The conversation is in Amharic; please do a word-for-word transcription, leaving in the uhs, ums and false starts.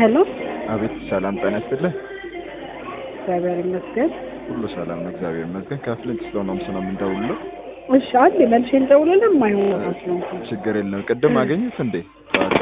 ሄሎ አቤት ሰላም ጤና ይስጥልኝ። እግዚአብሔር ይመስገን። ሁሉ ሰላም ነው እግዚአብሔር ይመስገን። ከፍሊንት ስቶን ነው ስለ ምን ደውልለው? እሺ አንዴ መልሼ ልደውልልህ። የማይሆን ነው ችግር የለም። ቅድም አገኙት እንዴ? ጠዋት